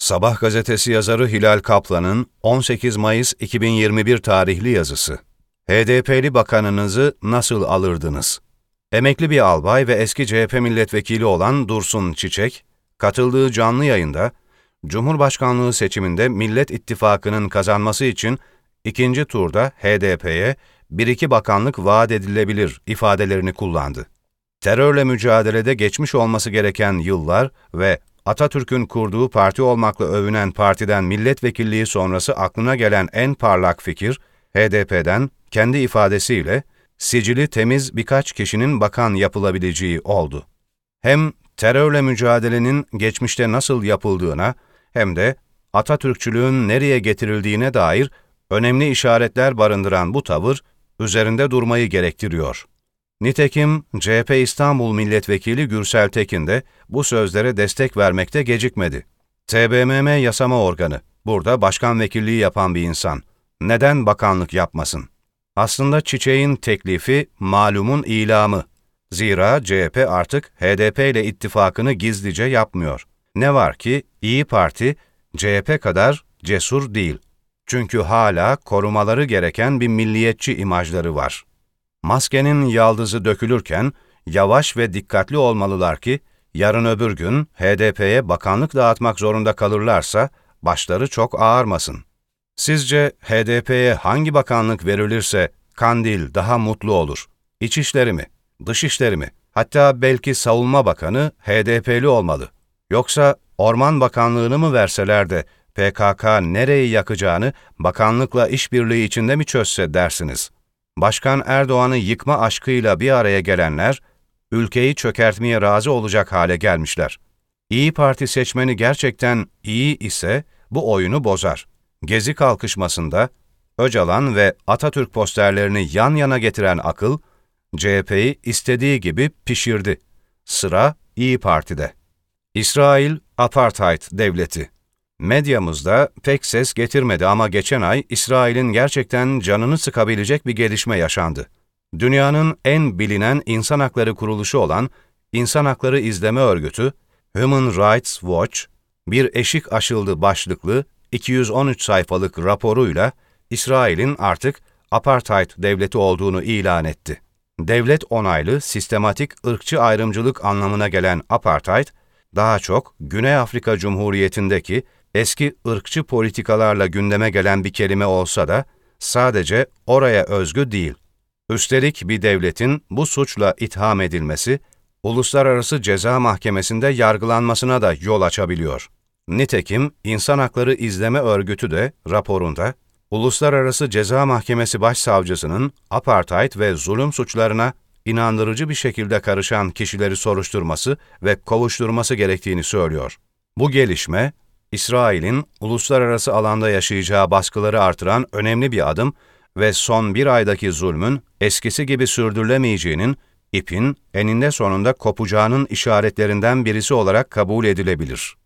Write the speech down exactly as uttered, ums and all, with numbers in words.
Sabah gazetesi yazarı Hilal Kaplan'ın on sekiz Mayıs iki bin yirmi bir tarihli yazısı. H D P'li bakanınızı nasıl alırdınız? Emekli bir albay ve eski C H P milletvekili olan Dursun Çiçek, katıldığı canlı yayında, Cumhurbaşkanlığı seçiminde Millet İttifakı'nın kazanması için ikinci turda H D P'ye bir iki bakanlık vaat edilebilir ifadelerini kullandı. Terörle mücadelede geçmiş olması gereken yıllar ve Atatürk'ün kurduğu parti olmakla övünen partiden milletvekilliği sonrası aklına gelen en parlak fikir, H D P'den kendi ifadesiyle sicili temiz birkaç kişinin bakan yapılabileceği oldu. Hem terörle mücadelenin geçmişte nasıl yapıldığına hem de Atatürkçülüğün nereye getirildiğine dair önemli işaretler barındıran bu tavır üzerinde durmayı gerektiriyor. Nitekim C H P İstanbul Milletvekili Gürsel Tekin de bu sözlere destek vermekte gecikmedi. T B M M yasama organı, burada başkan vekilliği yapan bir insan. Neden bakanlık yapmasın? Aslında Çiçek'in teklifi malumun ilamı. Zira C H P artık H D P ile ittifakını gizlice yapmıyor. Ne var ki İyi Parti C H P kadar cesur değil. Çünkü hala korumaları gereken bir milliyetçi imajları var. Maskenin yaldızı dökülürken yavaş ve dikkatli olmalılar ki yarın öbür gün H D P'ye bakanlık dağıtmak zorunda kalırlarsa başları çok ağarmasın. Sizce H D P'ye hangi bakanlık verilirse Kandil daha mutlu olur? İçişleri mi? Dışişleri mi? Hatta belki Savunma Bakanı H D P'li olmalı. Yoksa Orman Bakanlığı'nı mı verseler de P K K nereyi yakacağını bakanlıkla işbirliği içinde mi çözse dersiniz? Başkan Erdoğan'ı yıkma aşkıyla bir araya gelenler, ülkeyi çökertmeye razı olacak hale gelmişler. İyi Parti seçmeni gerçekten iyi ise bu oyunu bozar. Gezi kalkışmasında Öcalan ve Atatürk posterlerini yan yana getiren akıl, C H P'yi istediği gibi pişirdi. Sıra İyi Parti'de. İsrail Apartheid Devleti. Medyamızda pek ses getirmedi ama geçen ay İsrail'in gerçekten canını sıkabilecek bir gelişme yaşandı. Dünyanın en bilinen insan hakları kuruluşu olan İnsan Hakları İzleme Örgütü, Human Rights Watch, bir eşik aşıldı başlıklı iki yüz on üç sayfalık raporuyla İsrail'in artık apartheid devleti olduğunu ilan etti. Devlet onaylı, sistematik ırkçı ayrımcılık anlamına gelen apartheid, daha çok Güney Afrika Cumhuriyeti'ndeki eski ırkçı politikalarla gündeme gelen bir kelime olsa da sadece oraya özgü değil. Üstelik bir devletin bu suçla itham edilmesi, Uluslararası Ceza Mahkemesi'nde yargılanmasına da yol açabiliyor. Nitekim İnsan Hakları İzleme Örgütü de raporunda, Uluslararası Ceza Mahkemesi Başsavcısının apartheid ve zulüm suçlarına inandırıcı bir şekilde karışan kişileri soruşturması ve kovuşturması gerektiğini söylüyor. Bu gelişme, İsrail'in uluslararası alanda yaşayacağı baskıları artıran önemli bir adım ve son bir aydaki zulmün eskisi gibi sürdürülemeyeceğinin, ipin eninde sonunda kopacağının işaretlerinden birisi olarak kabul edilebilir.